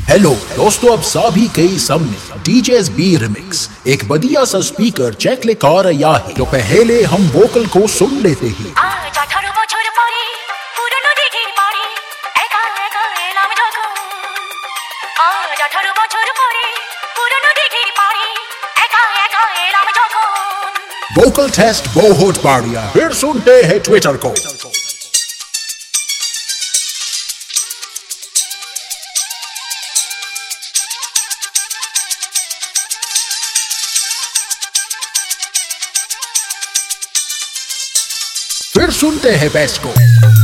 Hello दोस्तों, अब सभी के सामने डीजेस बी रिमिक्स एक बढ़िया सा स्पीकर चेक लेकर आया है। तो पहले हम वोकल को सुन लेते हैं। वोकल टेस्ट बहुत बढ़िया। फिर सुनते हैं ट्विटर को। फिर सुनते हैं बेस्ट को।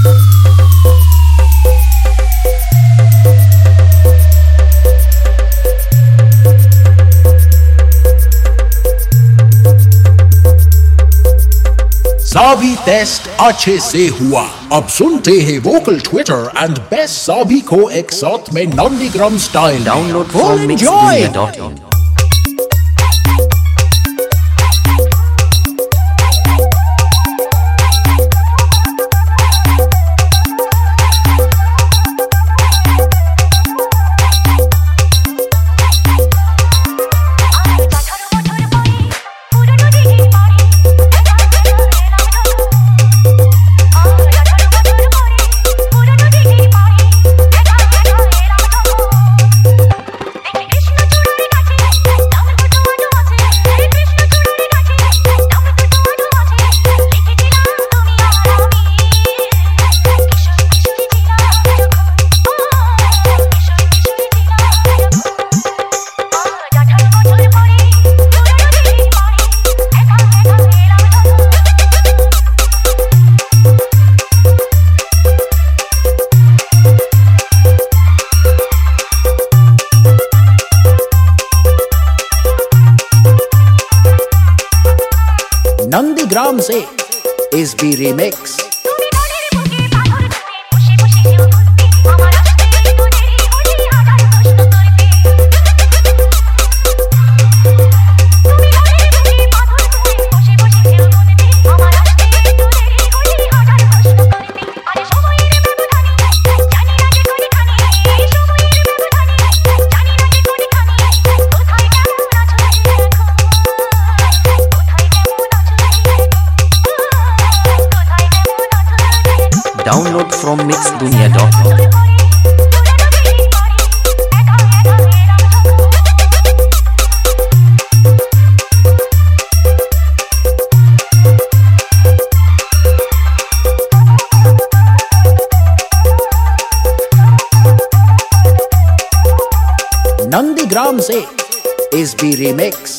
सभी टेस्ट अच्छे से हुआ। अब सुनते हैं वोकल ट्विटर एंड बेस्ट सभी को एक साथ में Nandigram style. Download from mixdunia.in। Nandigram से S B remix. Download from mixdunia.in। Nandigram से एसबी रिमिक्स।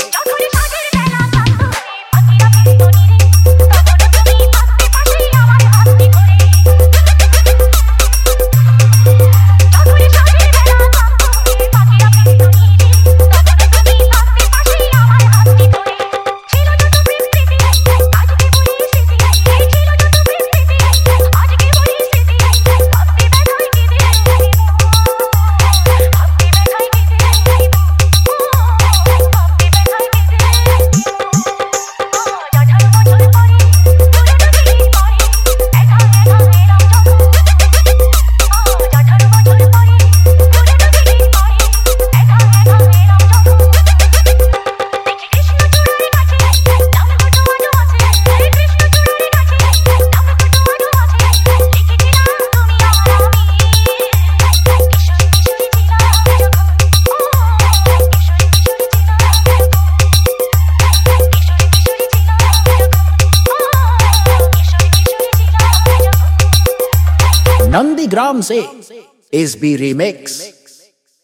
नंदीग्राम से एसबी रिमिक्स।